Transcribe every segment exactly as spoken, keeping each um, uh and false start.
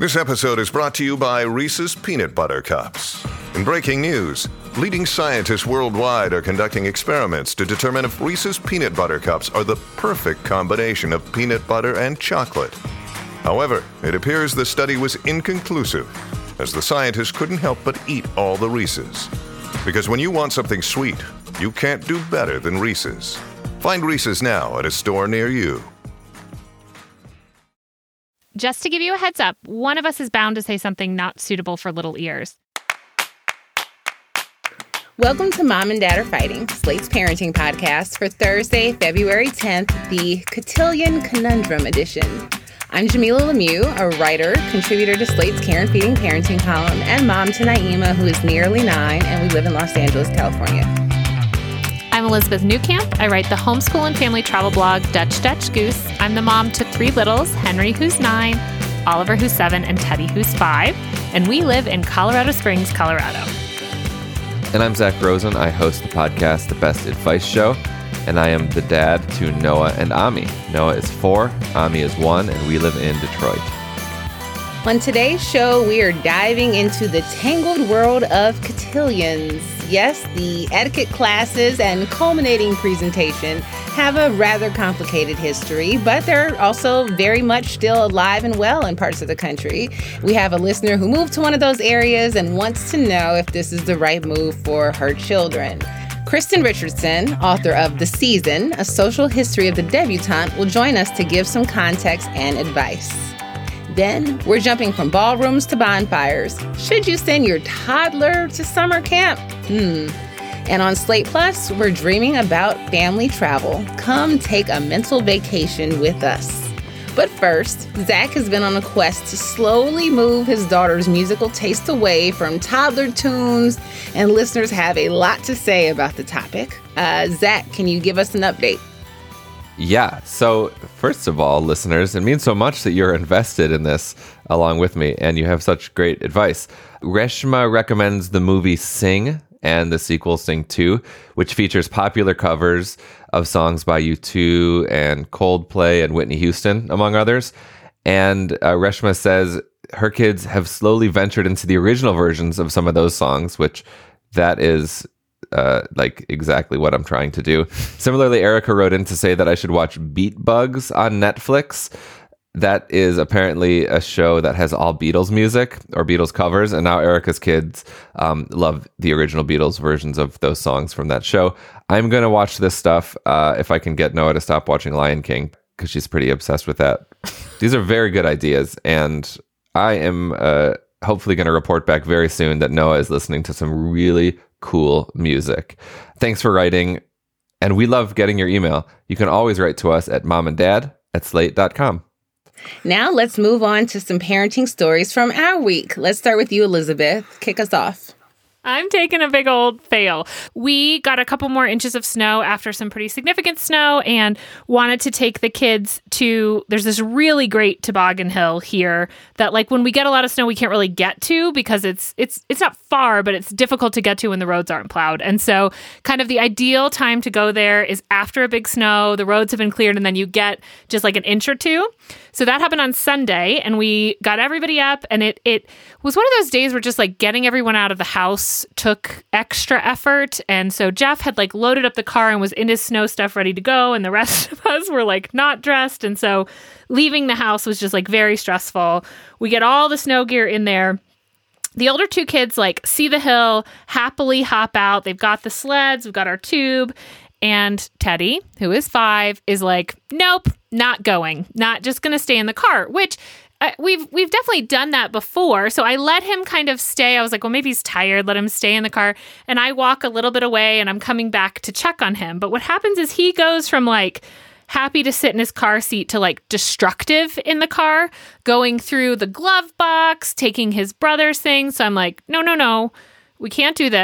This episode is brought to you by Reese's Peanut Butter Cups. In breaking news, leading scientists worldwide are conducting experiments to determine if Reese's Peanut Butter Cups are the perfect combination of peanut butter and chocolate. However, it appears the study was inconclusive, as the scientists couldn't help but eat all the Reese's. Because when you want something sweet, you can't do better than Reese's. Find Reese's now at a store near you. Just to give you a heads up, one of us is bound to say something not suitable for little ears. Welcome to Mom and Dad Are Fighting, Slate's parenting podcast for Thursday, February tenth, the Cotillion Conundrum edition. I'm Jamila Lemieux, a writer, contributor to Slate's Care and Feeding parenting column, and mom to Naima, who is nearly nine, and we live in Los Angeles, California. I'm Elizabeth Newcamp. I write the homeschool and family travel blog, Dutch Dutch Goose. I'm the mom to three littles, Henry, who's nine, Oliver, who's seven, and Teddy, who's five. And we live in Colorado Springs, Colorado. And I'm Zach Rosen. I host the podcast, The Best Advice Show. And I am the dad to Noah and Ami. Noah is four, Ami is one, and we live in Detroit. On today's show, we are diving into the tangled world of cotillions. Yes, the etiquette classes and culminating presentation have a rather complicated history, but they're also very much still alive and well in parts of the country. We have a listener who moved to one of those areas and wants to know if this is the right move for her children. Kristen Richardson, author of The Season, A Social History of the Debutante, will join us to give some context and advice. Then, we're jumping from ballrooms to bonfires. Should you send your toddler to summer camp? Hmm. And on Slate Plus, we're dreaming about family travel. Come take a mental vacation with us. But first, Zach has been on a quest to slowly move his daughter's musical taste away from toddler tunes, and listeners have a lot to say about the topic. Uh, Zach, can you give us an update? Yeah. So first of all, listeners, it means so much that you're invested in this along with me, and you have such great advice. Reshma recommends the movie Sing and the sequel Sing two, which features popular covers of songs by U two and Coldplay and Whitney Houston, among others. And uh, Reshma says her kids have slowly ventured into the original versions of some of those songs, which that is uh, like exactly what I'm trying to do. Similarly, Erica wrote in to say that I should watch Beat Bugs on Netflix. That is apparently a show that has all Beatles music or Beatles covers, and now Erica's kids um, love the original Beatles versions of those songs from that show. I'm going to watch this stuff uh, if I can get Noah to stop watching Lion King, because she's pretty obsessed with that. These are very good ideas, and I am uh, hopefully going to report back very soon that Noah is listening to some really cool music. Thanks for writing, and we love getting your email. You can always write to us at momanddad at slate dot com. Now let's move on to some parenting stories from our week. Let's start with you, Elizabeth. Kick us off. I'm taking a big old fail. We got a couple more inches of snow after some pretty significant snow and wanted to take the kids to, there's this really great toboggan hill here that like when we get a lot of snow, we can't really get to because it's it's it's not far, but it's difficult to get to when the roads aren't plowed. And so kind of the ideal time to go there is after a big snow, the roads have been cleared, and then you get just like an inch or two. So that happened on Sunday, and we got everybody up, and it it was one of those days where just like getting everyone out of the house took extra effort. And so Jeff had like loaded up the car and was in his snow stuff ready to go, and the rest of us were like not dressed. And so leaving the house was just like very stressful. We get all the snow gear in there. The older two kids like see the hill, happily hop out. They've got the sleds, we've got our tube. And Teddy, who is five, is like, nope, not going, not just going to stay in the car, which uh, we've we've definitely done that before. So I let him kind of stay. I was like, well, maybe he's tired. Let him stay in the car. And I walk a little bit away, and I'm coming back to check on him. But what happens is he goes from like happy to sit in his car seat to like destructive in the car, going through the glove box, taking his brother's things. So I'm like, no, no, no, we can't do this.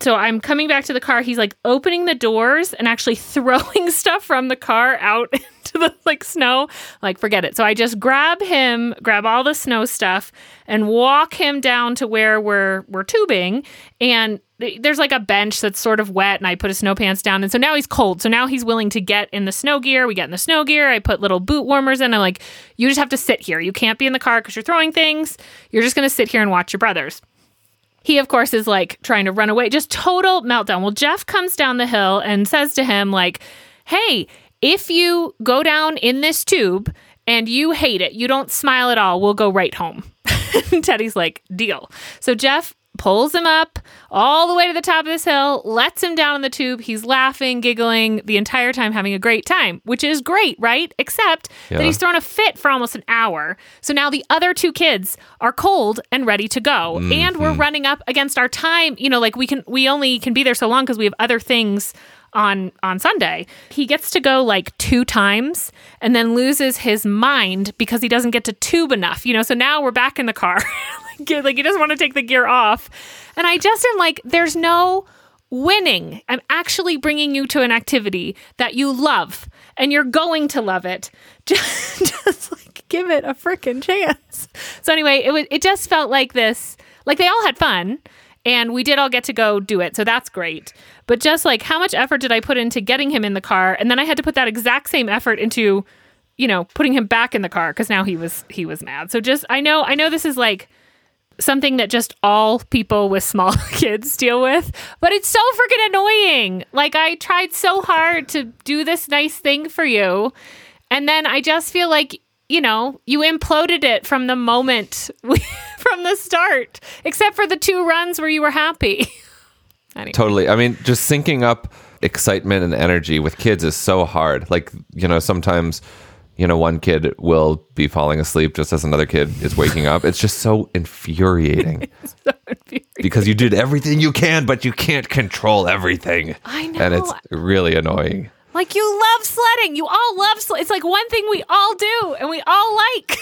So I'm coming back to the car. He's like opening the doors and actually throwing stuff from the car out into the like snow. Like, forget it. So I just grab him, grab all the snow stuff and walk him down to where we're, we're tubing. And there's like a bench that's sort of wet and I put his snow pants down. And so now he's cold. So now he's willing to get in the snow gear. We get in the snow gear. I put little boot warmers in. I'm like, you just have to sit here. You can't be in the car because you're throwing things. You're just going to sit here and watch your brothers. He, of course, is like trying to run away. Just total meltdown. Well, Jeff comes down the hill and says to him like, hey, if you go down in this tube and you hate it, you don't smile at all, we'll go right home. And Teddy's like, deal. So Jeff pulls him up all the way to the top of this hill, lets him down in the tube. He's laughing, giggling the entire time, having a great time, which is great, right? Except Yeah. that he's thrown a fit for almost an hour. So now the other two kids are cold and ready to go. Mm-hmm. And we're running up against our time. You know, like we can, we only can be there so long because we have other things on on Sunday. He gets to go like two times and then loses his mind because he doesn't get to tube enough, you know. So now we're back in the car. like, like he doesn't want to take the gear off. And I just am like, there's no winning. I'm actually bringing you to an activity that you love and you're going to love it. Just, just like give it a freaking chance. So anyway, it was it just felt like this, like they all had fun. And we did all get to go do it. So that's great. But just like how much effort did I put into getting him in the car? And then I had to put that exact same effort into, you know, putting him back in the car because now he was he was mad. So just I know I know this is like something that just all people with small kids deal with, but it's so freaking annoying. Like I tried so hard to do this nice thing for you. And then I just feel like, you know, you imploded it from the moment we, from the start, except for the two runs where you were happy. Anyway. Totally. I mean, just syncing up excitement and energy with kids is so hard. Like, you know, sometimes, you know, one kid will be falling asleep just as another kid is waking up. It's just so infuriating. It's so infuriating. Because you did everything you can, but you can't control everything. I know. And it's really annoying. Like you love sledding. You all love sledding. It's like one thing we all do and we all like.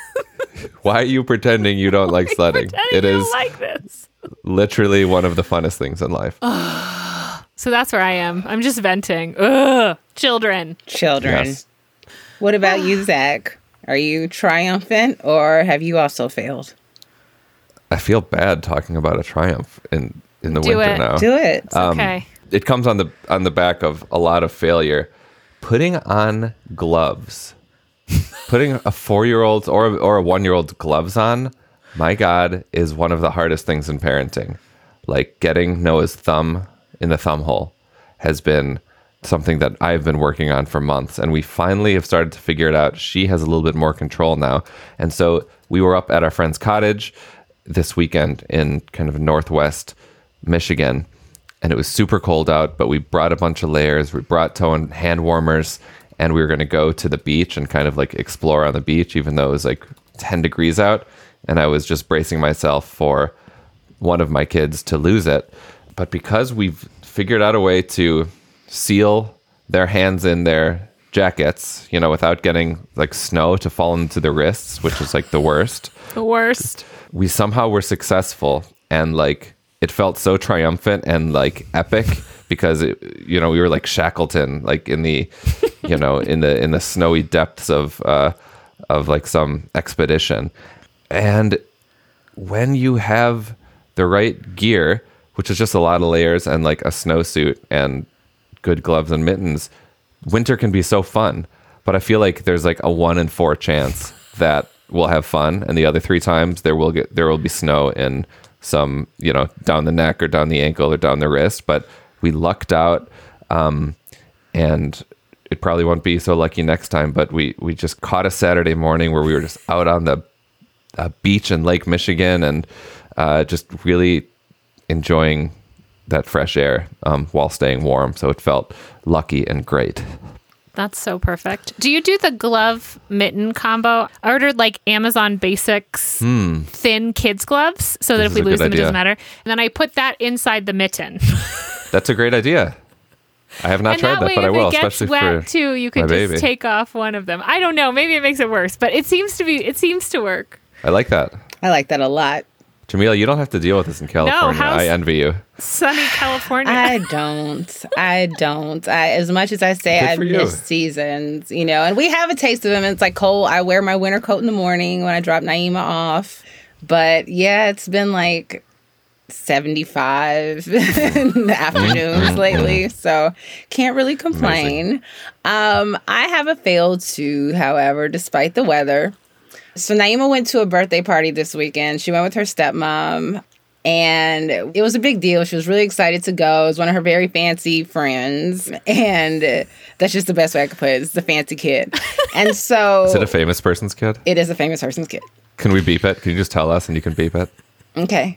Why are you pretending you don't like sledding? It you is don't like this. literally one of the funnest things in life. So that's where I am. I'm just venting. Ugh. Children. Children. Yes. What about you, Zach? Are you triumphant or have you also failed? I feel bad talking about a triumph in, in the Do winter it. now. Do it. Um, Okay. It comes on the on the back of a lot of failure. Putting on gloves. Putting a four-year-old's or, or a one-year-old's gloves on, my God, is one of the hardest things in parenting. Like getting Noah's thumb in the thumb hole has been something that I've been working on for months. And we finally have started to figure it out. She has a little bit more control now. And so we were up at our friend's cottage this weekend in kind of northwest Michigan. And it was super cold out, but we brought a bunch of layers. We brought toe and hand warmers, and we were going to go to the beach and kind of like explore on the beach, even though it was like ten degrees out. And I was just bracing myself for one of my kids to lose it. But because we've figured out a way to seal their hands in their jackets, you know, without getting like snow to fall into their wrists, which is like the worst, The worst. we somehow were successful. And like, it felt so triumphant and like epic because it, you know, we were like Shackleton, like in the, you know, in the in the snowy depths of uh, of like some expedition. And when you have the right gear, which is just a lot of layers and like a snowsuit and good gloves and mittens, winter can be so fun. But I feel like there's like a one in four chance that we'll have fun, and the other three times there will get there will be snow in some, you know, down the neck or down the ankle or down the wrist. But we lucked out, um, and it probably won't be so lucky next time. But we we just caught a Saturday morning where we were just out on the uh, beach in Lake Michigan and uh, just really enjoying that fresh air um, while staying warm. So it felt lucky and great. That's so perfect. Do you do the glove mitten combo? I ordered like Amazon Basics thin kids gloves so that This if we is a lose good them, it idea. doesn't matter. And then I put that inside the mitten. That's a great idea. I have not and tried that, that, way, but I if will, it gets especially wet for too, you could my just baby. take off one of them. I don't know. Maybe it makes it worse, but it seems to be. It seems to work. I like that. I like that a lot. Jamila, you don't have to deal with this in California. how's- I envy you. Sunny California. I don't. I don't. I as much as I say Good I for you. miss seasons, you know, and we have a taste of them. It's like cold. I wear my winter coat in the morning when I drop Naima off. But yeah, it's been like seventy-five in the afternoons lately, so can't really complain. Um, I have a fail too, however, despite the weather. So Naima went to a birthday party this weekend. She went with her stepmom, and it was a big deal. She was really excited to go. It was one of her very fancy friends, and uh, that's just the best way I could put it. It's the fancy kid. And so... Is it a famous person's kid? It is a famous person's kid. Can we beep it? Can you just tell us and you can beep it? Okay.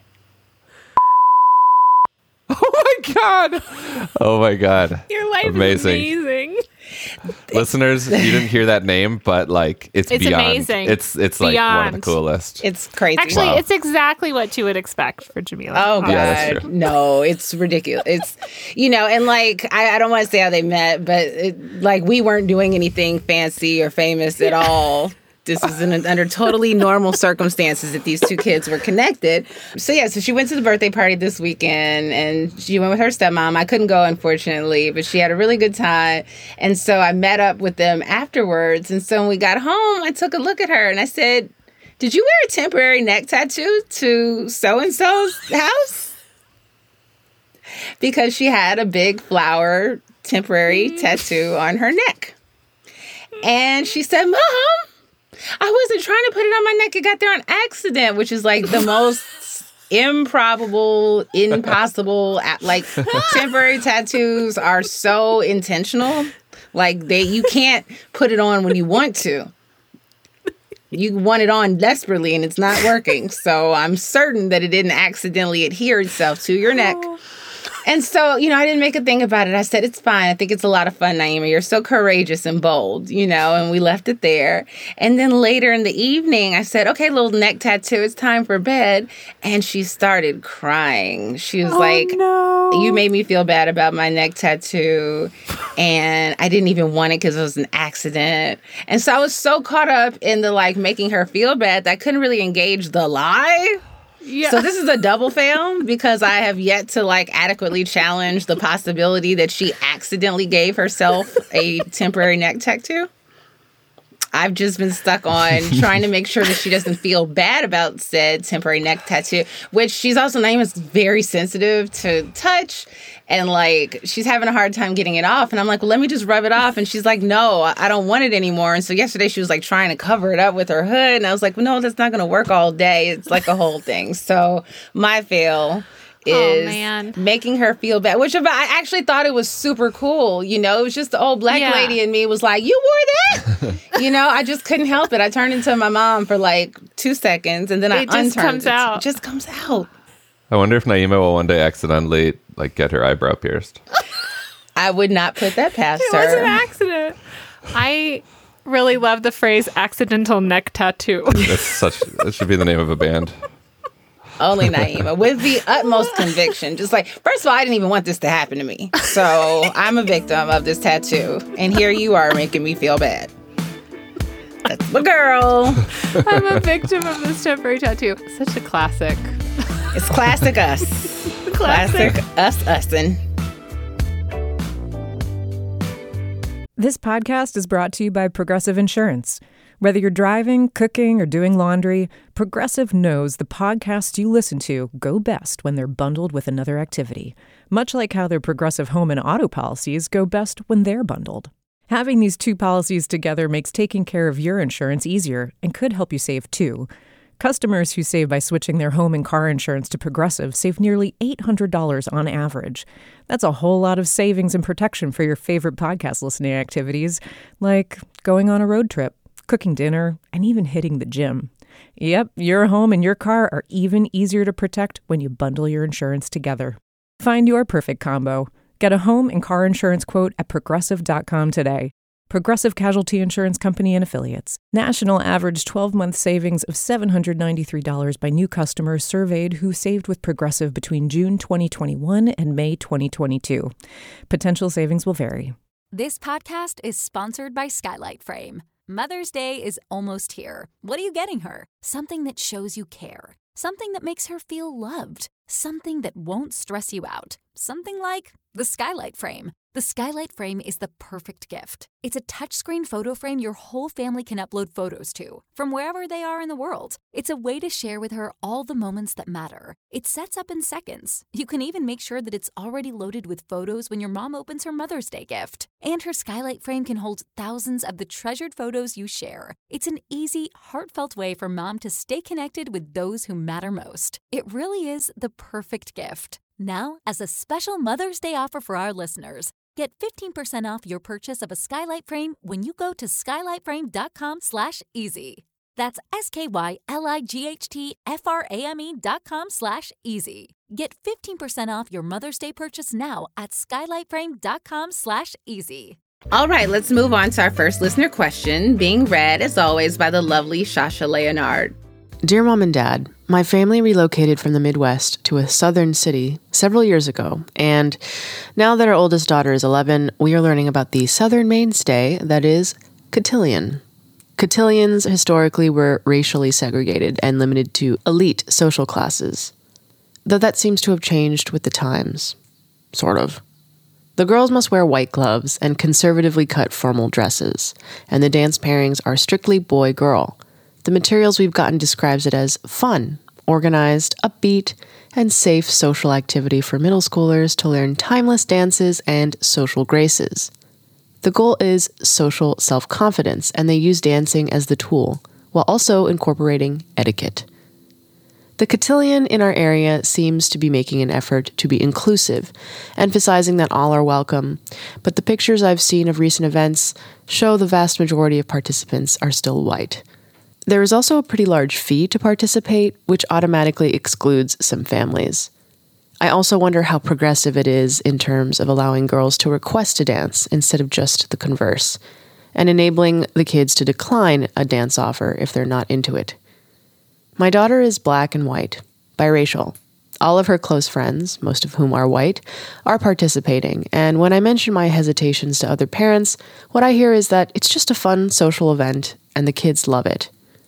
Oh my God. Oh my God. Your life amazing. is amazing. Listeners, you didn't hear that name, but like it's, It's beyond. amazing. It's it's like one of the Beyond. coolest. It's crazy. Actually, Wow. it's exactly what you would expect for Jamila. Oh God, Yeah, that's true. no, it's ridiculous. It's, you know, and like, I, I don't want to say how they met, but it, like we weren't doing anything fancy or famous at all. This was in, under totally normal circumstances that these two kids were connected. So yeah, so she went to the birthday party this weekend, and she went with her stepmom. I couldn't go, unfortunately, but she had a really good time. And so I met up with them afterwards. And so when we got home, I took a look at her and I said, "Did you wear a temporary neck tattoo to so-and-so's house?" Because she had a big flower temporary tattoo on her neck. And she said, "Mom, I wasn't trying to put it on my neck. It got there on accident," which is like the most improbable, impossible. Like temporary tattoos are so intentional. Like they, you can't put it on when you want to. You want it on desperately and it's not working. So I'm certain that it didn't accidentally adhere itself to your neck. And so, you know, I didn't make a thing about it. I said, "It's fine. I think it's a lot of fun, Naima. You're so courageous and bold," you know, and we left it there. And then later in the evening, I said, "Okay, little neck tattoo, it's time for bed." And she started crying. She was Oh, like, no. "You made me feel bad about my neck tattoo. And I didn't even want it because it was an accident." And so I was so caught up in the like making her feel bad that I couldn't really engage the lie. Yeah. So this is a double fail because I have yet to like adequately challenge the possibility that she accidentally gave herself a temporary neck tattoo. I've just been stuck on trying to make sure that she doesn't feel bad about said temporary neck tattoo, which she's also Naima's very sensitive to touch. And like, she's having a hard time getting it off. And I'm like, "Well, let me just rub it off." And she's like, "No, I don't want it anymore." And so yesterday she was like trying to cover it up with her hood. And I was like, "Well, no, that's not going to work all day. It's like a whole thing." So my fail is Oh, man. making her feel bad, which I actually thought it was super cool. You know, it was just the old black Yeah. lady in me was like, "You wore that?" You know, I just couldn't help it. I turned into my mom for like two seconds and then I It just unturned comes it. out. It just comes out. I wonder if Naima will one day accidentally like get her eyebrow pierced. I would not put that past It was an her. accident. I really love the phrase accidental neck tattoo. That's such. That should be the name of a band. Only Naima, with the utmost conviction. Just like, first of all, I didn't even want this to happen to me. So I'm a victim of this tattoo. And here you are making me feel bad. That's my girl. I'm a victim of this temporary tattoo. Such a classic. It's classic us. Classic. Classic us ussin'. This podcast is brought to you by Progressive Insurance. Whether you're driving, cooking, or doing laundry, Progressive knows the podcasts you listen to go best when they're bundled with another activity, much like how their Progressive home and auto policies go best when they're bundled. Having these two policies together makes taking care of your insurance easier and could help you save too. Customers who save by switching their home and car insurance to Progressive save nearly eight hundred dollars on average. That's a whole lot of savings and protection for your favorite podcast listening activities, like going on a road trip, cooking dinner, and even hitting the gym. Yep, your home and your car are even easier to protect when you bundle your insurance together. Find your perfect combo. Get a home and car insurance quote at progressive dot com today. Progressive Casualty Insurance Company and Affiliates. National average twelve-month savings of seven hundred ninety-three dollars by new customers surveyed who saved with Progressive between June twenty twenty-one and May twenty twenty-two. Potential savings will vary. This podcast is sponsored by Skylight Frame. Mother's Day is almost here. What are you getting her? Something that shows you care. Something that makes her feel loved. Something that won't stress you out. Something like the Skylight Frame. The Skylight Frame is the perfect gift. It's a touchscreen photo frame your whole family can upload photos to, from wherever they are in the world. It's a way to share with her all the moments that matter. It sets up in seconds. You can even make sure that it's already loaded with photos when your mom opens her Mother's Day gift. And her Skylight Frame can hold thousands of the treasured photos you share. It's an easy, heartfelt way for mom to stay connected with those who matter most. It really is the perfect gift. Now, as a special Mother's Day offer for our listeners, get fifteen percent off your purchase of a Skylight Frame when you go to skylightframe.com slash easy. That's S-K-Y-L-I-G-H-T-F-R-A-M-E dot com slash easy. Get fifteen percent off your Mother's Day purchase now at skylightframe.com slash easy. All right, let's move on to our first listener question, being read, as always, by the lovely Shasha Leonard. Dear Mom and Dad, my family relocated from the Midwest to a southern city several years ago, and now that our oldest daughter is eleven, we are learning about the southern mainstay that is cotillion. Cotillions historically were racially segregated and limited to elite social classes, though that seems to have changed with the times. Sort of. The girls must wear white gloves and conservatively cut formal dresses, and the dance pairings are strictly boy-girl. The materials we've gotten describes it as fun, organized, upbeat, and safe social activity for middle schoolers to learn timeless dances and social graces. The goal is social self-confidence, and they use dancing as the tool, while also incorporating etiquette. The cotillion in our area seems to be making an effort to be inclusive, emphasizing that all are welcome, but the pictures I've seen of recent events show the vast majority of participants are still white. There is also a pretty large fee to participate, which automatically excludes some families. I also wonder how progressive it is in terms of allowing girls to request a dance instead of just the converse, and enabling the kids to decline a dance offer if they're not into it. My daughter is black and white, biracial. All of her close friends, most of whom are white, are participating, and when I mention my hesitations to other parents, what I hear is that it's just a fun social event and the kids love it.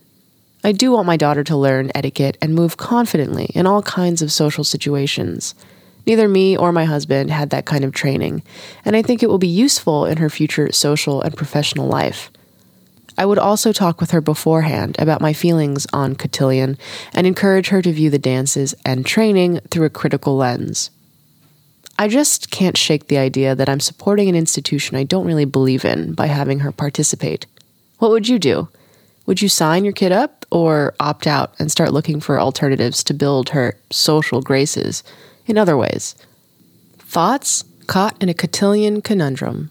I do want my daughter to learn etiquette and move confidently in all kinds of social situations. Neither me or my husband had that kind of training, and I think it will be useful in her future social and professional life. I would also talk with her beforehand about my feelings on cotillion and encourage her to view the dances and training through a critical lens. I just can't shake the idea that I'm supporting an institution I don't really believe in by having her participate. What would you do? Would you sign your kid up or opt out and start looking for alternatives to build her social graces in other ways? Thoughts? Caught in a cotillion conundrum.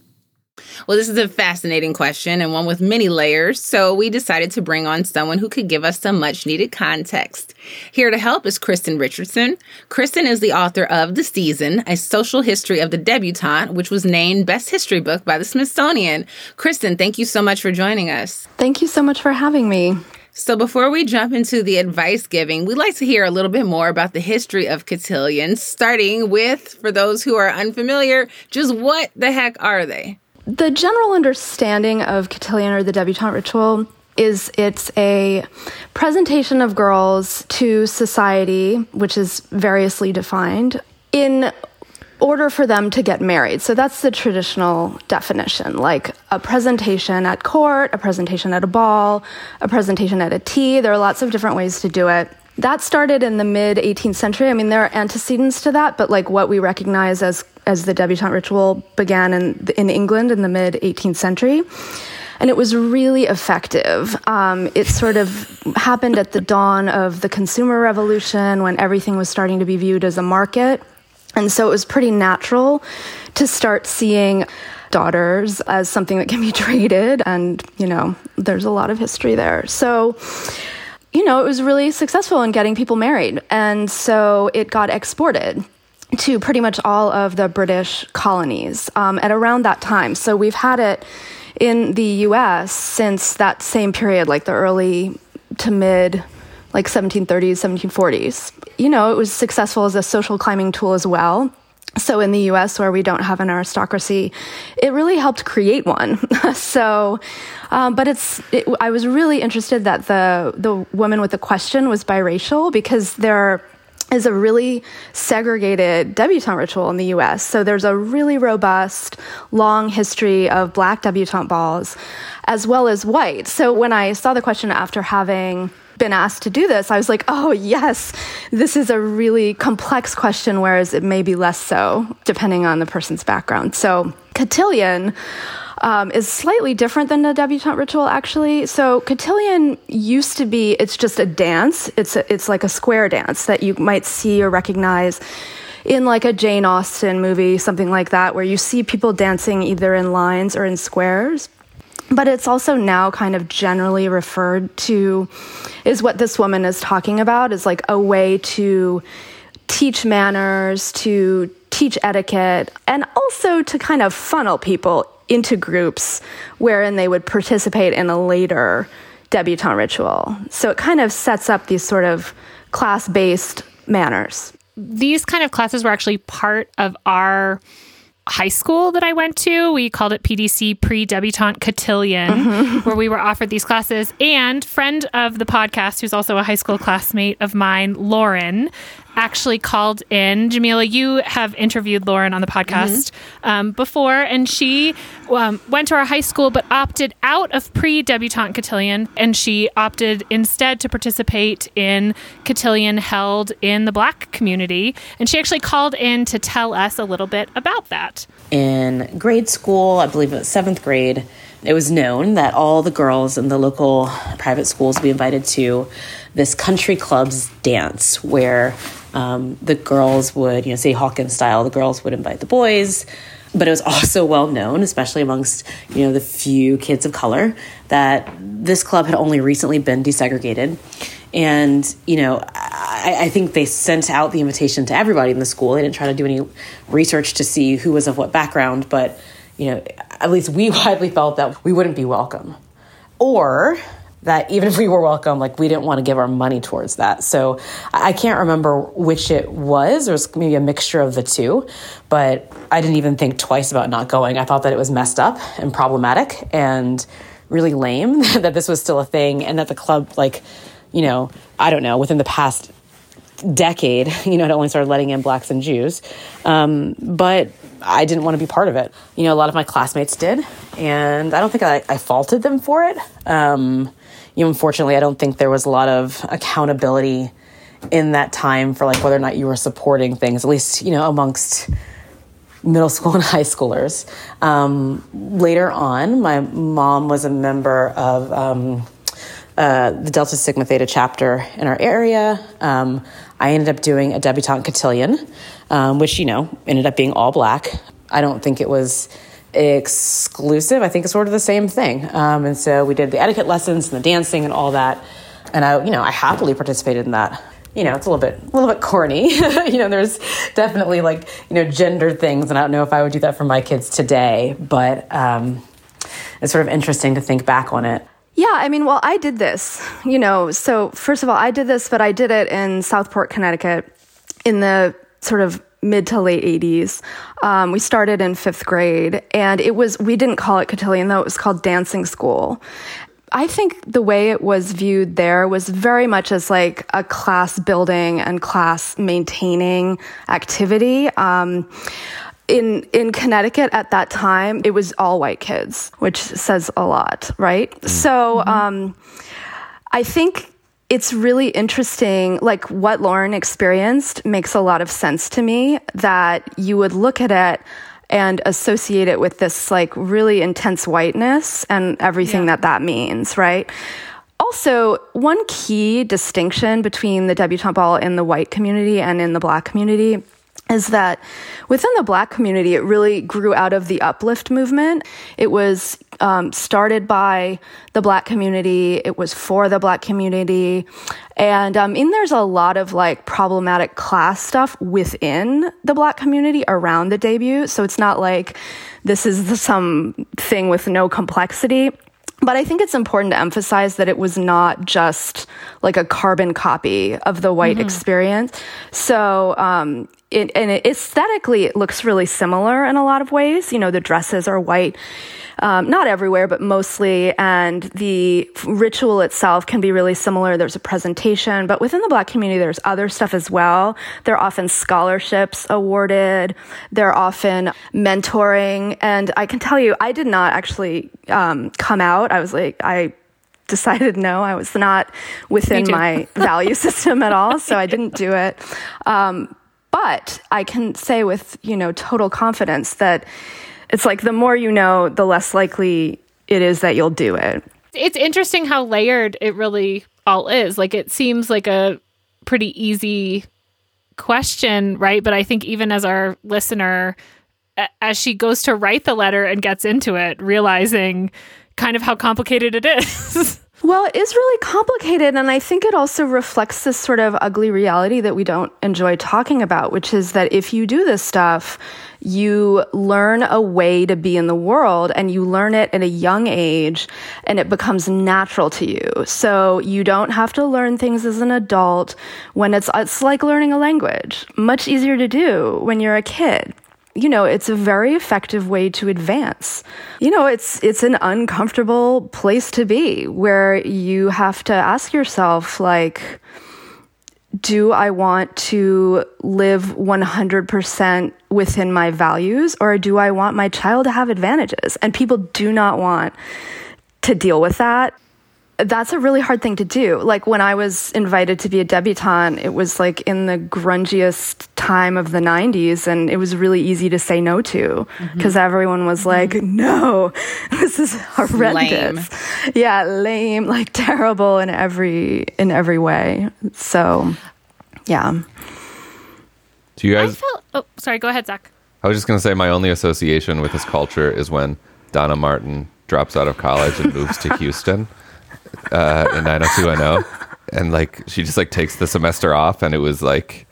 Well, this is a fascinating question and one with many layers, so we decided to bring on someone who could give us some much-needed context. Here to help is Kristen Richardson. Kristen is the author of The Season, A Social History of the Debutante, which was named Best History Book by the Smithsonian. Kristen, thank you so much for joining us. Thank you so much for having me. So before we jump into the advice giving, we'd like to hear a little bit more about the history of cotillions, starting with, for those who are unfamiliar, just what the heck are they? The general understanding of cotillion, or the debutante ritual, is it's a presentation of girls to society, which is variously defined, in order for them to get married. So that's the traditional definition, like a presentation at court, a presentation at a ball, a presentation at a tea. There are lots of different ways to do it. That started in the mid-eighteenth century. I mean, there are antecedents to that, but like what we recognize as as the debutante ritual began in in England in the mid-eighteenth century. And it was really effective. Um, it sort of happened at the dawn of the consumer revolution when everything was starting to be viewed as a market. And so it was pretty natural to start seeing daughters as something that can be traded. And, you know, there's a lot of history there. So, you know, it was really successful in getting people married. And so it got exported to pretty much all of the British colonies um, at around that time. So we've had it in the U S since that same period, like the early to mid, like seventeen thirties, seventeen forties. You know, it was successful as a social climbing tool as well. So in the U S, where we don't have an aristocracy, it really helped create one. so, um, but it's, it, I was really interested that the, the woman with the question was biracial, because there is a really segregated debutante ritual in the U S. So there's a really robust, long history of Black debutante balls, as well as white. So when I saw the question after having been asked to do this, I was like, oh, yes, this is a really complex question, whereas it may be less so, depending on the person's background. So cotillion um, is slightly different than the debutante ritual, actually. So cotillion used to be, it's just a dance. It's a, it's like a square dance that you might see or recognize in like a Jane Austen movie, something like that, where you see people dancing either in lines or in squares. But it's also now kind of generally referred to, is what this woman is talking about, is like a way to teach manners, to teach etiquette, and also to kind of funnel people into groups wherein they would participate in a later debutante ritual. So it kind of sets up these sort of class-based manners. These kind of classes were actually part of our high school that I went to. We called it P D C, Pre-Debutante Cotillion, mm-hmm. where we were offered these classes. And friend of the podcast, who's also a high school classmate of mine, Lauren, actually called in. Jamila, you have interviewed Lauren on the podcast mm-hmm. um, before, and she um, went to our high school but opted out of pre-debutante cotillion, and she opted instead to participate in cotillion held in the Black community. And she actually called in to tell us a little bit about that. In grade school, I believe it was seventh grade, it was known that all the girls in the local private schools would be invited to this country clubs dance where um, the girls would, you know, say Hawkins style, the girls would invite the boys. But it was also well known, especially amongst, you know, the few kids of color, that this club had only recently been desegregated. And, you know, I, I think they sent out the invitation to everybody in the school. They didn't try to do any research to see who was of what background, but, you know, at least we widely felt that we wouldn't be welcome. Or that even if we were welcome, like, we didn't want to give our money towards that. So I can't remember which it was. There was maybe a mixture of the two, but I didn't even think twice about not going. I thought that it was messed up and problematic and really lame that this was still a thing, and that the club, like, you know, I don't know, within the past decade, you know, it only started letting in Blacks and Jews. Um, but I didn't want to be part of it. You know, a lot of my classmates did, and I don't think I, I faulted them for it. Um, you know, unfortunately, I don't think there was a lot of accountability in that time for, like, whether or not you were supporting things, at least, you know, amongst middle school and high schoolers. Um, later on, my mom was a member of um, uh, the Delta Sigma Theta chapter in our area. Um, I ended up doing a debutante cotillion, um, which, you know, ended up being all Black. I don't think it was exclusive. I think it's sort of the same thing. Um, and so we did the etiquette lessons and the dancing and all that. And I, you know, I happily participated in that. You know, it's a little bit, a little bit corny. You know, there's definitely, like, you know, gender things, and I don't know if I would do that for my kids today, but um, it's sort of interesting to think back on it. Yeah, I mean, well, I did this, you know, so first of all, I did this, but I did it in Southport, Connecticut in the sort of mid to late eighties. Um, we started in fifth grade, and it was, we didn't call it cotillion though, it was called dancing school. I think the way it was viewed there was very much as like a class building and class maintaining activity. Um, in in Connecticut at that time, it was all white kids, which says a lot, right? Mm-hmm. So um, I think it's really interesting, like what Lauren experienced makes a lot of sense to me, that you would look at it and associate it with this like really intense whiteness and everything yeah. that that means, right? Also, one key distinction between the debutante ball in the white community and in the Black community is that within the Black community, it really grew out of the uplift movement. It was um, started by the Black community. It was for the Black community. And um, in there's a lot of like problematic class stuff within the Black community around the debut. So it's not like this is some thing with no complexity. But I think it's important to emphasize that it was not just like a carbon copy of the white mm-hmm. experience. So um, it, and it, aesthetically, it looks really similar in a lot of ways. You know, the dresses are white, um, not everywhere, but mostly. And the ritual itself can be really similar. There's a presentation, but within the Black community, there's other stuff as well. There are often scholarships awarded. There are often mentoring. And I can tell you, I did not actually um, come out. I was like, I decided no, I was not within my value system at all. So I didn't do it. Um, but I can say with, you know, total confidence that it's like the more you know, the less likely it is that you'll do it. It's interesting how layered it really all is. Like, it seems like a pretty easy question, right? But I think even as our listener, as she goes to write the letter and gets into it, realizing kind of how complicated it is. Well, it is really complicated, and I think it also reflects this sort of ugly reality that we don't enjoy talking about, which is that if you do this stuff, you learn a way to be in the world, and you learn it at a young age, and it becomes natural to you. So you don't have to learn things as an adult when it's it's like learning a language. Much easier to do when you're a kid. You know, it's a very effective way to advance. You know, it's it's an uncomfortable place to be where you have to ask yourself, like, do I want to live one hundred percent within my values, or do I want my child to have advantages? And people do not want to deal with that. That's a really hard thing to do. Like, when I was invited to be a debutante, it was like in the grungiest time of the nineties, and it was really easy to say no to because mm-hmm. everyone was like, mm-hmm. no, this is horrendous. Lame. Yeah, lame, like terrible in every in every way. So, yeah. Do you guys... I felt... Oh, sorry, go ahead, Zach. I was just going to say my only association with this culture is when Donna Martin drops out of college and moves to Houston. Uh, in nine oh two one oh, and like she just like takes the semester off, and it was like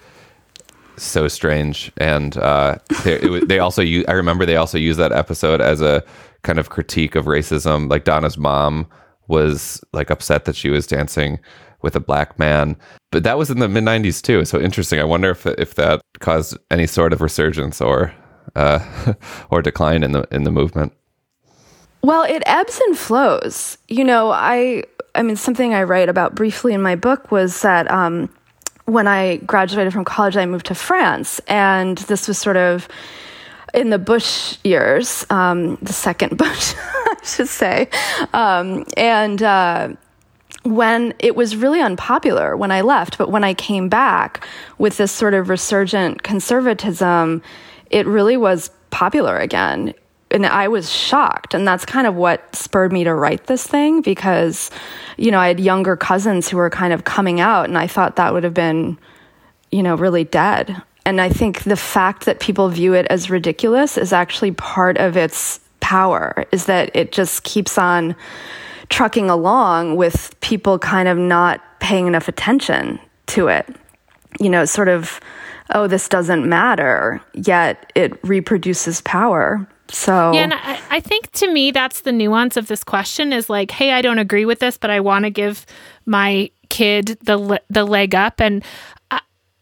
so strange. And uh, they, it was, they also use, I remember they also used that episode as a kind of critique of racism. Like, Donna's mom was like upset that she was dancing with a black man, but that was in the mid nineties too. So interesting. I wonder if if that caused any sort of resurgence or uh, or decline in the in the movement. Well, it ebbs and flows. You know, I, I mean, something I write about briefly in my book was that um, when I graduated from college, I moved to France. And this was sort of in the Bush years, um, the second Bush, I should say. Um, and uh, when it was really unpopular when I left, but when I came back with this sort of resurgent conservatism, it really was popular again. And I was shocked. And that's kind of what spurred me to write this thing because, you know, I had younger cousins who were kind of coming out, and I thought that would have been, you know, really dead. And I think the fact that people view it as ridiculous is actually part of its power, is that it just keeps on trucking along with people kind of not paying enough attention to it. You know, sort of, oh, this doesn't matter, yet it reproduces power. So yeah, and I, I think to me that's the nuance of this question is like, hey, I don't agree with this, but I want to give my kid the the leg up. And uh,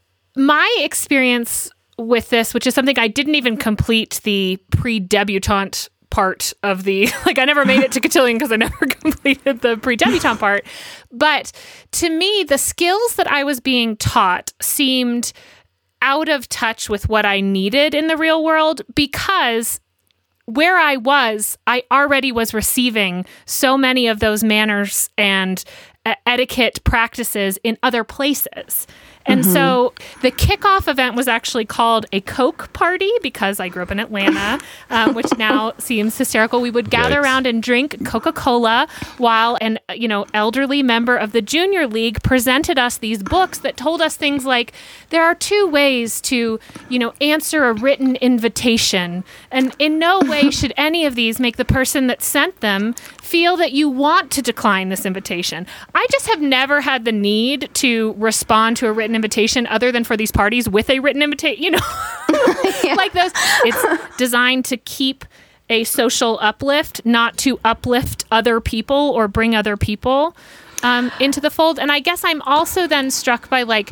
my experience with this, which is something I didn't even complete the pre-debutante part of the, like I never made it to cotillion because I never completed the pre-debutante part. But to me, the skills that I was being taught seemed out of touch with what I needed in the real world because where I was, I already was receiving so many of those manners and uh, etiquette practices in other places. And mm-hmm. so the kickoff event was actually called a Coke party because I grew up in Atlanta, um, which now seems hysterical. We would gather Yikes. around and drink Coca-Cola while an you know elderly member of the junior league presented us these books that told us things like there are two ways to you know answer a written invitation, and in no way should any of these make the person that sent them feel that you want to decline this invitation. I just have never had the need to respond to a written invitation other than for these parties with a written invitation, you know, yeah. like those. It's designed to keep a social uplift, not to uplift other people or bring other people um, into the fold. And I guess I'm also then struck by like,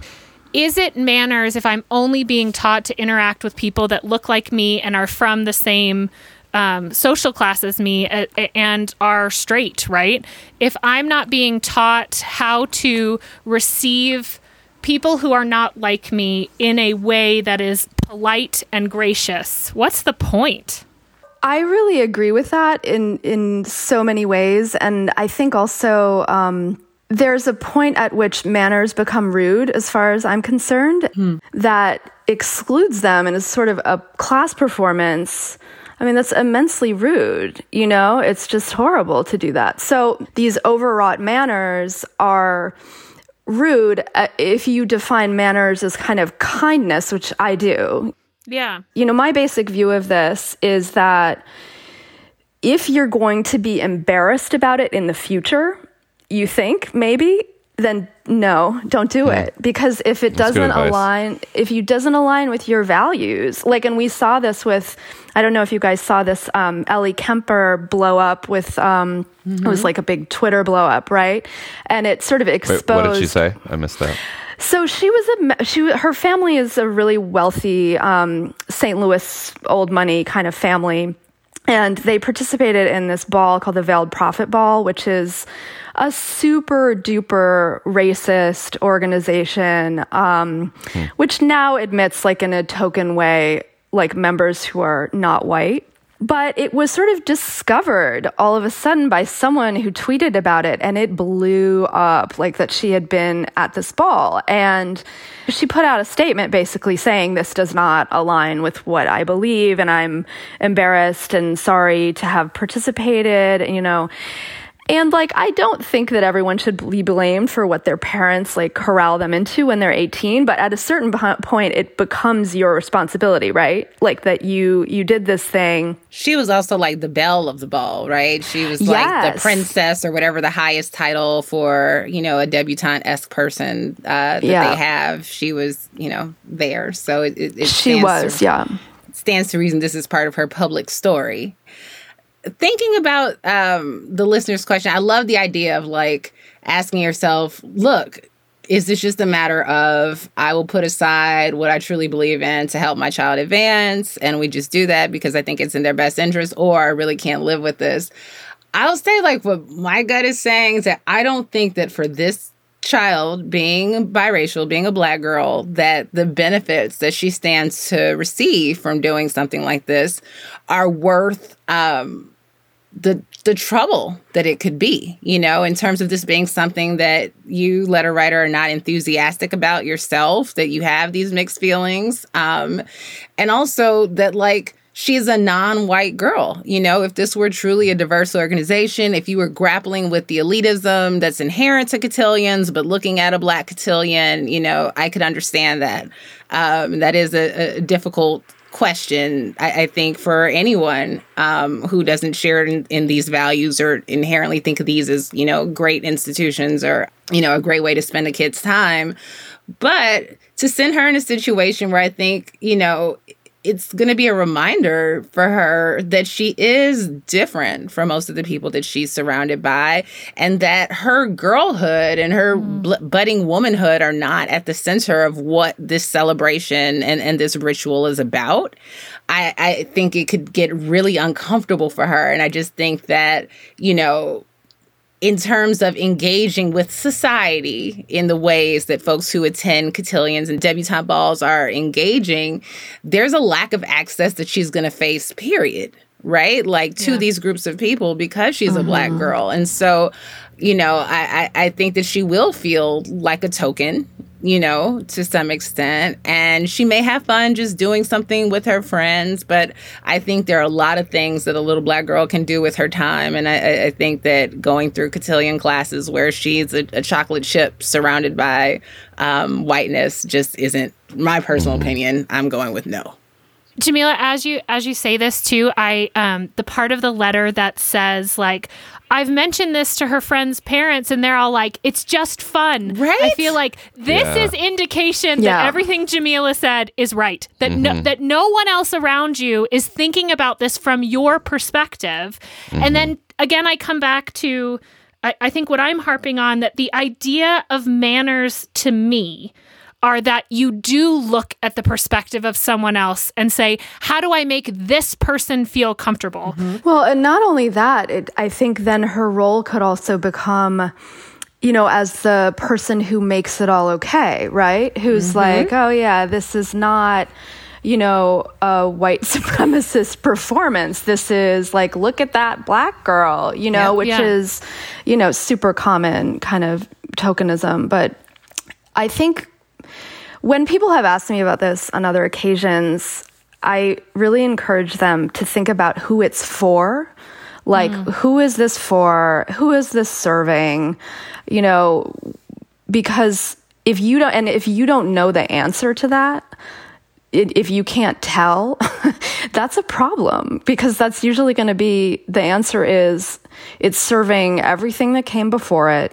is it manners if I'm only being taught to interact with people that look like me and are from the same um, social class as me uh, and are straight, right? If I'm not being taught how to receive people who are not like me in a way that is polite and gracious, what's the point? I really agree with that in, in so many ways. And I think also um, there's a point at which manners become rude, as far as I'm concerned, hmm. that excludes them and is sort of a class performance. I mean, that's immensely rude, you know? It's just horrible to do that. So these overwrought manners are rude uh, if you define manners as kind of kindness, which I do. Yeah. You know, my basic view of this is that if you're going to be embarrassed about it in the future, you think maybe, then no, don't do yeah. it. Because if it That's doesn't align, if you doesn't align with your values, like, and we saw this with, I don't know if you guys saw this, um, Ellie Kemper blow up with, um, mm-hmm. it was like a big Twitter blow up, right? And it sort of exposed. Wait, what did she say? I missed that. So she was a she. Her family is a really wealthy um, Saint Louis old money kind of family, and they participated in this ball called the Veiled Prophet Ball, which is a super duper racist organization, um, hmm. which now admits, like in a token way, like members who are not white. But it was sort of discovered all of a sudden by someone who tweeted about it, and it blew up, like that she had been at this ball. And she put out a statement basically saying, this does not align with what I believe, and I'm embarrassed and sorry to have participated, you know. And, like, I don't think that everyone should be blamed for what their parents, like, corral them into when they're eighteen. But at a certain point, it becomes your responsibility, right? Like, that you you did this thing. She was also, like, the belle of the ball, right? She was, like, yes. the princess or whatever the highest title for, you know, a debutante-esque person uh, that yeah. they have. She was, you know, there. So it, it, it She was, to, yeah. stands to reason this is part of her public story. Thinking about um, the listener's question, I love the idea of, like, asking yourself, look, is this just a matter of I will put aside what I truly believe in to help my child advance, and we just do that because I think it's in their best interest, or I really can't live with this? I'll say, like, what my gut is saying is that I don't think that for this child, being biracial, being a Black girl, that the benefits that she stands to receive from doing something like this are worth um, the the trouble that it could be, you know, in terms of this being something that you, letter writer, are not enthusiastic about yourself, that you have these mixed feelings. Um, and also that, like, she's a non-white girl. You know, if this were truly a diverse organization, if you were grappling with the elitism that's inherent to cotillions, but looking at a Black cotillion, you know, I could understand that. Um, that is a, a difficult question, I, I think, for anyone um, who doesn't share in, in these values or inherently think of these as, you know, great institutions or, you know, a great way to spend a kid's time. But to send her in a situation where I think, you know, it's going to be a reminder for her that she is different from most of the people that she's surrounded by, and that her girlhood and her mm. bl- budding womanhood are not at the center of what this celebration and, and this ritual is about. I, I think it could get really uncomfortable for her. And I just think that, you know, in terms of engaging with society in the ways that folks who attend cotillions and debutante balls are engaging, there's a lack of access that she's going to face, period, right? Like, to yeah. these groups of people because she's uh-huh. a Black girl. And so, you know, I, I, I think that she will feel like a token, you know, to some extent. And she may have fun just doing something with her friends. But I think there are a lot of things that a little Black girl can do with her time. And I, I think that going through cotillion classes where she's a, a chocolate chip surrounded by um, whiteness just isn't my personal opinion. I'm going with no. Jamila, as you as you say this too, I um, the part of the letter that says, like, I've mentioned this to her friends' parents, and they're all like, it's just fun. Right? I feel like this Yeah. is indication Yeah. that everything Jamila said is right. That Mm-hmm. no, that no one else around you is thinking about this from your perspective. Mm-hmm. And then again, I come back to, I, I think what I'm harping on, that the idea of manners to me are that you do look at the perspective of someone else and say, how do I make this person feel comfortable? Mm-hmm. Well, and not only that, it, I think then her role could also become, you know, as the person who makes it all okay, right? Who's mm-hmm. like, oh yeah, this is not, you know, a white supremacist performance. This is like, look at that black girl, you know, yep, which yeah. is, you know, super common kind of tokenism. But I think when people have asked me about this on other occasions, I really encourage them to think about who it's for. Like, mm. who is this for? Who is this serving? You know, because if you don't, and if you don't know the answer to that, It, if you can't tell, that's a problem, because that's usually going to be, the answer is it's serving everything that came before it.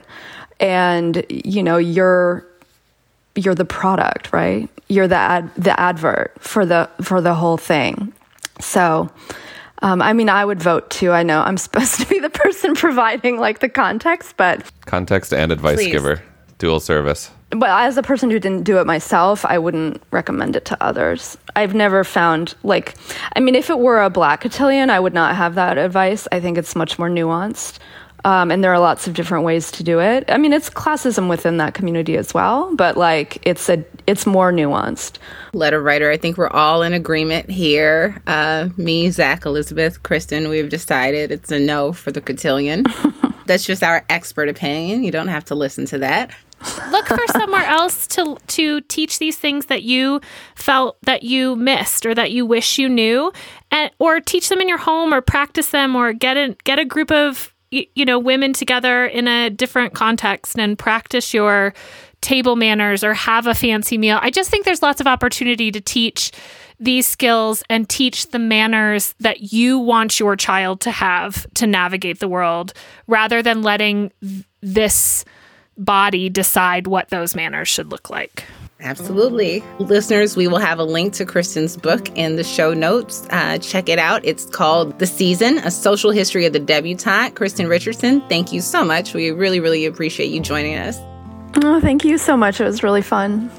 And, you know, you're, you're the product, right? You're the ad, the advert for the, for the whole thing. So, um, I mean, I would vote too. I know I'm supposed to be the person providing like the context, but context and advice Please. giver, dual service. But as a person who didn't do it myself, I wouldn't recommend it to others. I've never found, like, I mean, if it were a black cotillion, I would not have that advice. I think it's much more nuanced. Um, and there are lots of different ways to do it. I mean, it's classism within that community as well, but like, it's a, it's more nuanced. Letter writer, I think we're all in agreement here. Uh, me, Zach, Elizabeth, Kristen, we've decided it's a no for the cotillion. That's just our expert opinion. You don't have to listen to that. Look for somewhere else to to teach these things that you felt that you missed or that you wish you knew, and or teach them in your home or practice them, or get a, get a group of you know women together in a different context and practice your table manners or have a fancy meal. I just think there's lots of opportunity to teach these skills and teach the manners that you want your child to have to navigate the world, rather than letting this body decide what those manners should look like. Absolutely. Listeners, we will have a link to Kristen's book in the show notes. Uh, check it out. It's called The Season, A Social History of the Debutante. Kristen Richardson, thank you so much. We really, really appreciate you joining us. Oh, thank you so much. It was really fun.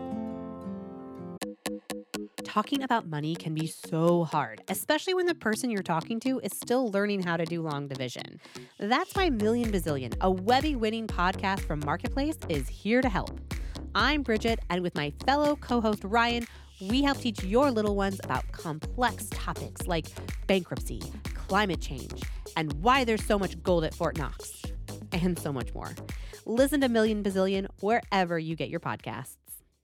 Talking about money can be so hard, especially when the person you're talking to is still learning how to do long division. That's why Million Bazillion, a Webby-winning podcast from Marketplace, is here to help. I'm Bridget, and with my fellow co-host Ryan, we help teach your little ones about complex topics like bankruptcy, climate change, and why there's so much gold at Fort Knox, and so much more. Listen to Million Bazillion wherever you get your podcasts.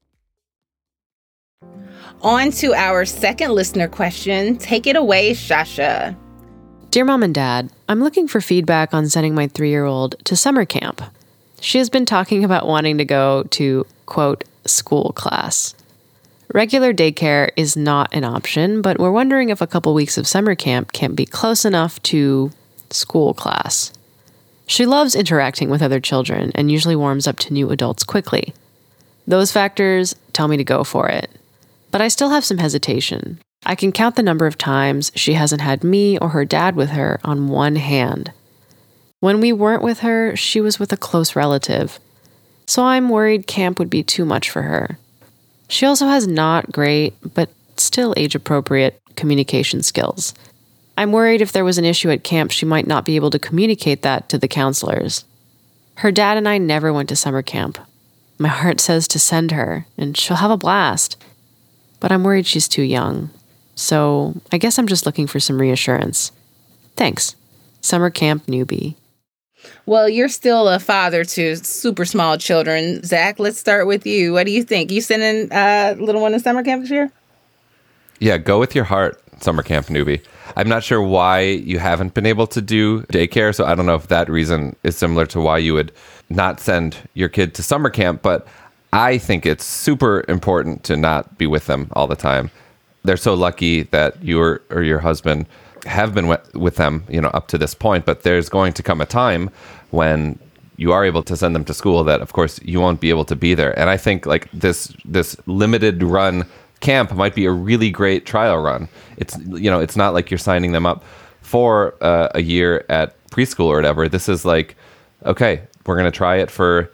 On to our second listener question. Take it away, Shasha. Dear Mom and Dad, I'm looking for feedback on sending my three-year-old to summer camp. She has been talking about wanting to go to, quote, school class. Regular daycare is not an option, but we're wondering if a couple weeks of summer camp can be close enough to school class. She loves interacting with other children and usually warms up to new adults quickly. Those factors tell me to go for it. But I still have some hesitation. I can count the number of times she hasn't had me or her dad with her on one hand. When we weren't with her, she was with a close relative. So I'm worried camp would be too much for her. She also has not great, but still age-appropriate communication skills. I'm worried if there was an issue at camp, she might not be able to communicate that to the counselors. Her dad and I never went to summer camp. My heart says to send her, and she'll have a blast. But I'm worried she's too young. So I guess I'm just looking for some reassurance. Thanks. Summer camp newbie. Well, you're still a father to super small children. Zach, let's start with you. What do you think? You sending a uh, little one to summer camp this year? Yeah, go with your heart, summer camp newbie. I'm not sure why you haven't been able to do daycare, so I don't know if that reason is similar to why you would not send your kid to summer camp, but I think it's super important to not be with them all the time. They're so lucky that you or, or your husband have been with, with them, you know, up to this point, but there's going to come a time when you are able to send them to school that, of course, you won't be able to be there. And I think like this this limited run camp might be a really great trial run. It's, you know, it's not like you're signing them up for uh, a year at preschool or whatever. This is like, okay, we're going to try it for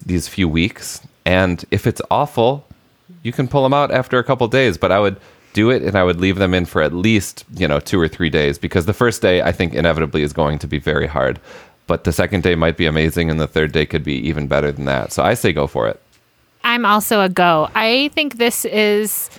these few weeks. And if it's awful, you can pull them out after a couple days. But I would do it and I would leave them in for at least, you know, two or three days, because the first day I think inevitably is going to be very hard. But the second day might be amazing and the third day could be even better than that. So I say go for it. I'm also a go. I think this is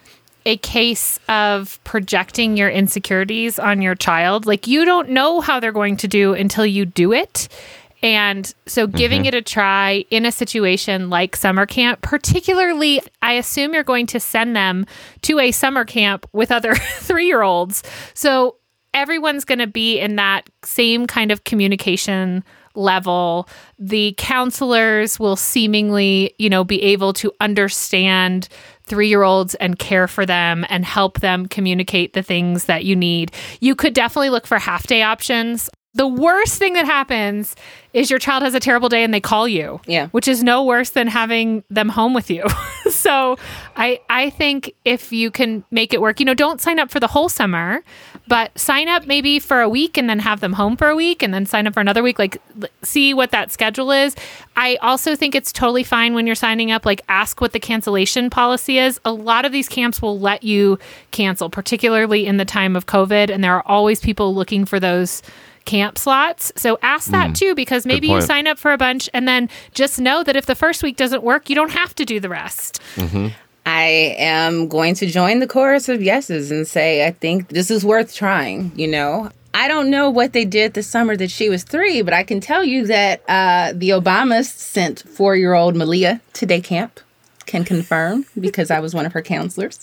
a case of projecting your insecurities on your child. Like, you don't know how they're going to do until you do it. And so giving mm-hmm. it a try in a situation like summer camp, particularly, I assume you're going to send them to a summer camp with other three-year-olds. So everyone's going to be in that same kind of communication level. The counselors will seemingly, you know, be able to understand three-year-olds and care for them and help them communicate the things that you need. You could definitely look for half-day options. The worst thing that happens is your child has a terrible day and they call you, yeah, which is no worse than having them home with you. So I I think if you can make it work, you know, don't sign up for the whole summer, but sign up maybe for a week and then have them home for a week and then sign up for another week, like see what that schedule is. I also think it's totally fine when you're signing up, like ask what the cancellation policy is. A lot of these camps will let you cancel, particularly in the time of COVID, and there are always people looking for those camp slots. So ask that mm, too, because maybe you sign up for a bunch and then just know that if the first week doesn't work, you don't have to do the rest. Mm-hmm. I am going to join the chorus of yeses and say, I think this is worth trying. You know, I don't know what they did the summer that she was three, but I can tell you that uh, the Obamas sent four-year-old Malia to day camp. Can confirm, because I was one of her counselors.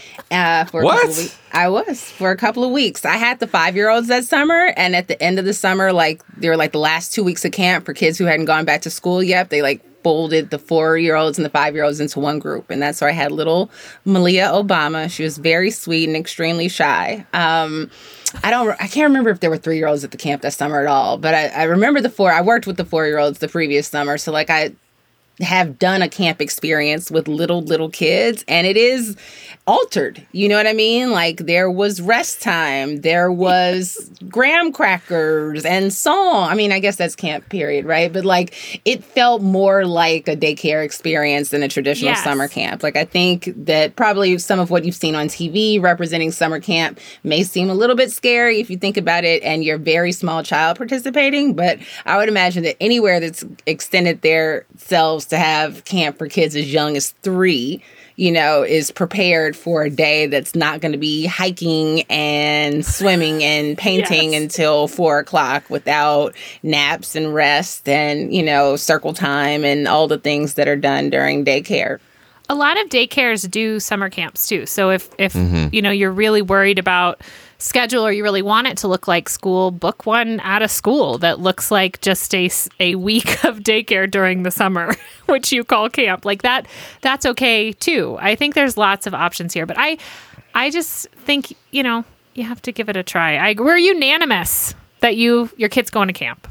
Uh, for a what? Couple of weeks. I was for a couple of weeks. I had the five-year-olds that summer, and at the end of the summer, like they were like the last two weeks of camp for kids who hadn't gone back to school yet. They like folded the four-year-olds and the five-year-olds into one group, and that's where I had little Malia Obama. She was very sweet and extremely shy. Um, I don't. I can't remember if there were three-year-olds at the camp that summer at all, but I, I remember the four. I worked with the four-year-olds the previous summer, so like I have done a camp experience with little, little kids, and it is altered. You know what I mean? Like there was rest time, there was graham crackers and song. I mean, I guess that's camp period, right? But like it felt more like a daycare experience than a traditional yes. summer camp. Like I think that probably some of what you've seen on T V representing summer camp may seem a little bit scary if you think about it and you're a very small child participating. But I would imagine that anywhere that's extended their selves to have camp for kids as young as three, you know, is prepared for a day that's not going to be hiking and swimming and painting yes. until four o'clock without naps and rest and, you know, circle time and all the things that are done during daycare. A lot of daycares do summer camps too. So if, if mm-hmm. you know, you're really worried about schedule or you really want it to look like school, book one at a school that looks like just a, a week of daycare during the summer, which you call camp. Like that, that's okay too. I think there's lots of options here, but I, I just think, you know, you have to give it a try. I, we're unanimous that you, your kid's going to camp.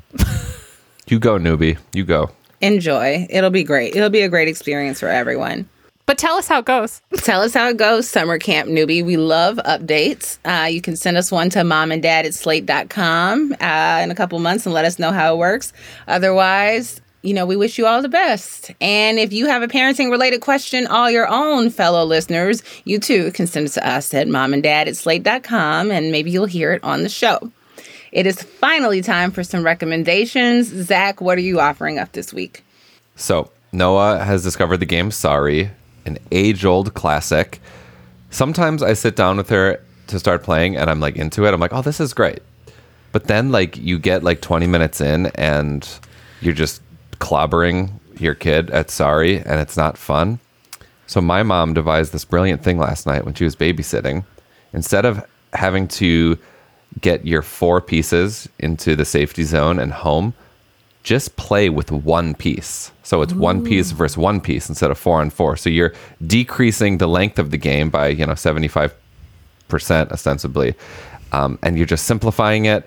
You go, newbie. You go. Enjoy. It'll be great. It'll be a great experience for everyone. But tell us how it goes. Tell us how it goes, Summer Camp Newbie. We love updates. Uh, you can send us one to mom and dad at slate dot com uh, in a couple months and let us know how it works. Otherwise, you know, we wish you all the best. And if you have a parenting-related question, all your own fellow listeners, you too can send it to us at mom and dad at slate dot com, and maybe you'll hear it on the show. It is finally time for some recommendations. Zach, what are you offering up this week? So, Noah has discovered the game Sorry, an age-old classic. Sometimes I sit down with her to start playing and I'm like into it. I'm like, oh, this is great. But then like you get like twenty minutes in and you're just clobbering your kid at Sorry and it's not fun. So my mom devised this brilliant thing last night when she was babysitting. Instead of having to get your four pieces into the safety zone and home, just play with one piece. So it's Ooh. one piece versus one piece instead of four on four. So you're decreasing the length of the game by, you know, seventy-five percent ostensibly. Um, and you're just simplifying it,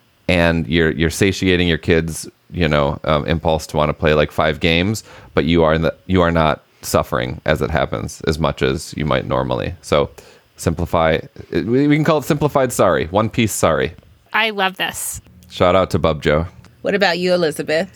and you're you're satiating your kids, you know, um, impulse to want to play like five games, but you are in the, you are not suffering as it happens as much as you might normally. So simplify. We can call it simplified Sorry. One piece Sorry. I love this. Shout out to Bub Joe. What about you, Elizabeth?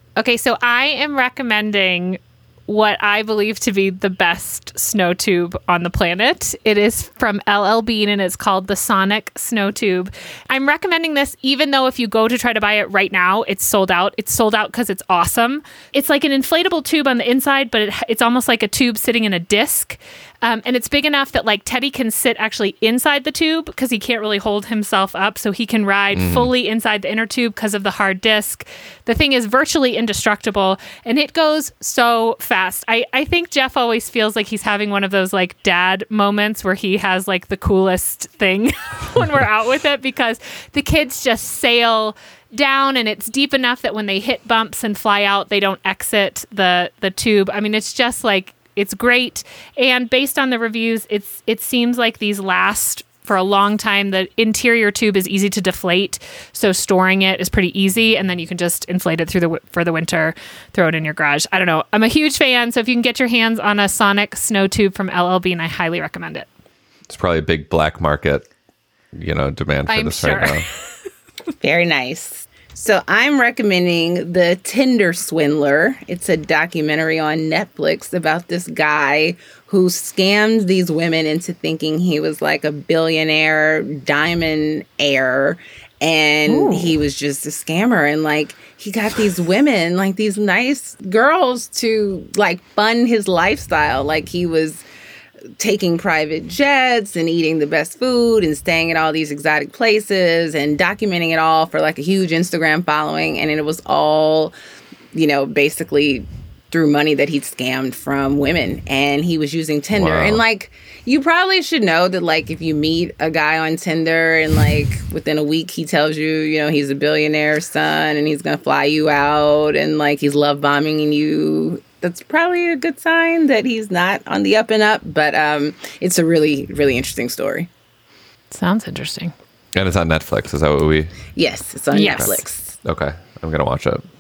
Okay, so I am recommending what I believe to be the best snow tube on the planet. It is from L L Bean and it's called the Sonic Snow Tube. I'm recommending this even though if you go to try to buy it right now, it's sold out. It's sold out because it's awesome. It's like an inflatable tube on the inside, but it, it's almost like a tube sitting in a disc. Um, and it's big enough that like Teddy can sit actually inside the tube because he can't really hold himself up. So he can ride mm. fully inside the inner tube because of the hard disc. The thing is virtually indestructible and it goes so fast. I, I think Jeff always feels like he's having one of those like dad moments where he has like the coolest thing when we're out with it because the kids just sail down and it's deep enough that when they hit bumps and fly out, they don't exit the, the tube. I mean, it's just like, it's great. And based on the reviews, it's it seems like these last for a long time. The interior tube is easy to deflate, so storing it is pretty easy. And then you can just inflate it through the for the winter, throw it in your garage. I don't know. I'm a huge fan. So if you can get your hands on a Sonic snow tube from L L Bean, I highly recommend it. It's probably a big black market, you know, demand for I'm this sure. right now. Very nice. So I'm recommending The Tinder Swindler. It's a documentary on Netflix about this guy who scammed these women into thinking he was like a billionaire diamond heir. And Ooh. He was just a scammer. And like he got these women, like these nice girls to like fund his lifestyle. Like he was taking private jets and eating the best food and staying at all these exotic places and documenting it all for like a huge Instagram following. And it was all, you know, basically through money that he'd scammed from women. And he was using Tinder. Wow. And like, you probably should know that like if you meet a guy on Tinder and like within a week he tells you, you know, he's a billionaire's son and he's going to fly you out and like he's love bombing you, that's probably a good sign that he's not on the up and up. But um, it's a really, really interesting story. Sounds interesting. And it's on Netflix. Is that what we... Yes, it's on yes. Netflix. Okay. I'm going to watch it.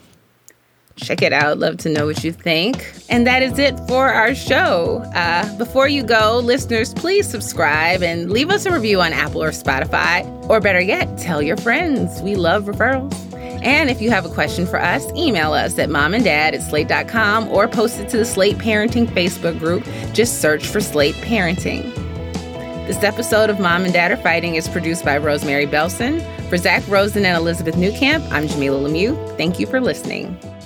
Check it out. Love to know what you think. And that is it for our show. Uh, before you go, listeners, please subscribe and leave us a review on Apple or Spotify. Or better yet, tell your friends. We love referrals. And if you have a question for us, email us at momanddad at slate dot com or post it to the Slate Parenting Facebook group. Just search for Slate Parenting. This episode of Mom and Dad Are Fighting is produced by Rosemary Belson. For Zach Rosen and Elizabeth Newcamp, I'm Jamilah Lemieux. Thank you for listening.